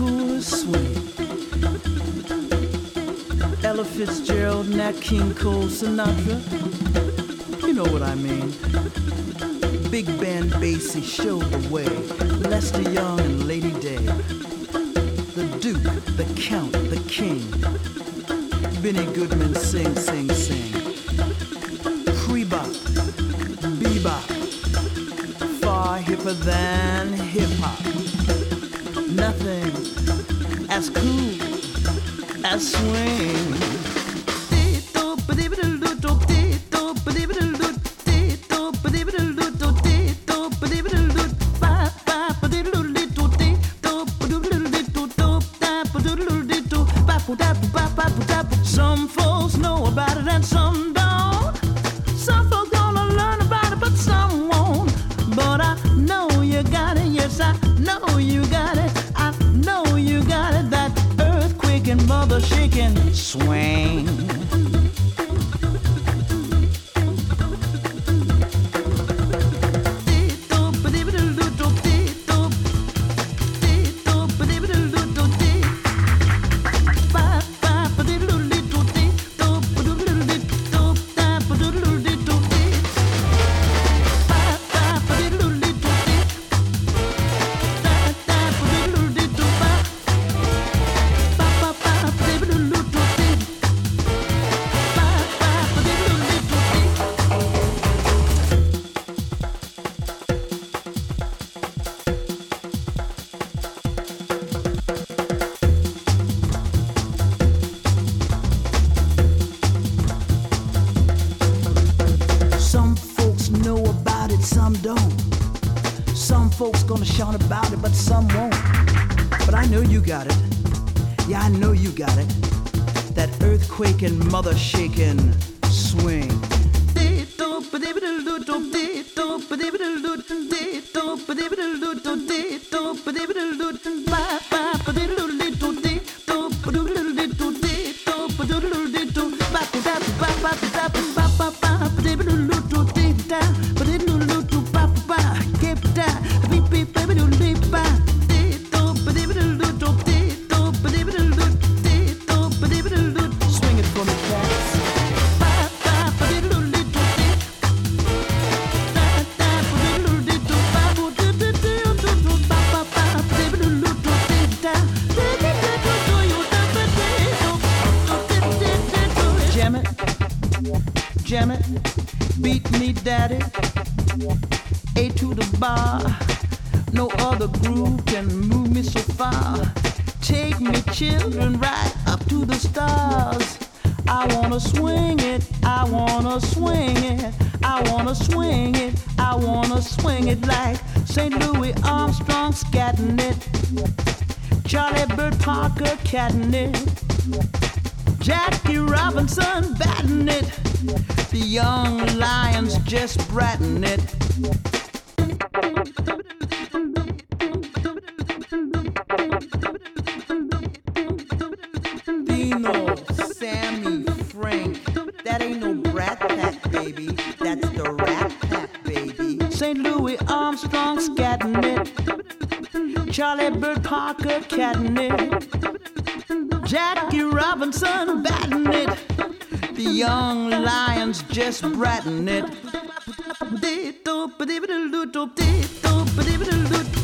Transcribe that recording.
poor swing. Ella Fitzgerald, Nat King Cole, Sinatra. You know what I mean. Big band Basie showed the way. Lester Young and Lady Day. The Duke, the Count, the King. Benny Goodman sing, sing, sing. Pre-bop, bebop. Far hipper than hip-hop. Nothing as cool as swing. Some folks know about it and some don't. Some folks gonna learn about it, but some won't. But I know you got it, yes I know you got it. I know you got it, that earthquake and mother shaking swing. And mother shaking swing. Jam it, beat me daddy, A to the bar. No other groove can move me so far. Take me children right up to the stars. I wanna swing it, I wanna swing it, I wanna swing it, I wanna swing it like St. Louis Armstrong scatting it, Charlie Bird Parker catting it, Jackie Robinson batting it, the young lions just bratting it. Dino, Sammy, Frank, that ain't no Brat Pack, baby, that's the Rat Pack, baby. St. Louis Armstrong scatting it, Charlie Bird Parker catting it, Jackie Robinson batting it, the young lions just bratting it.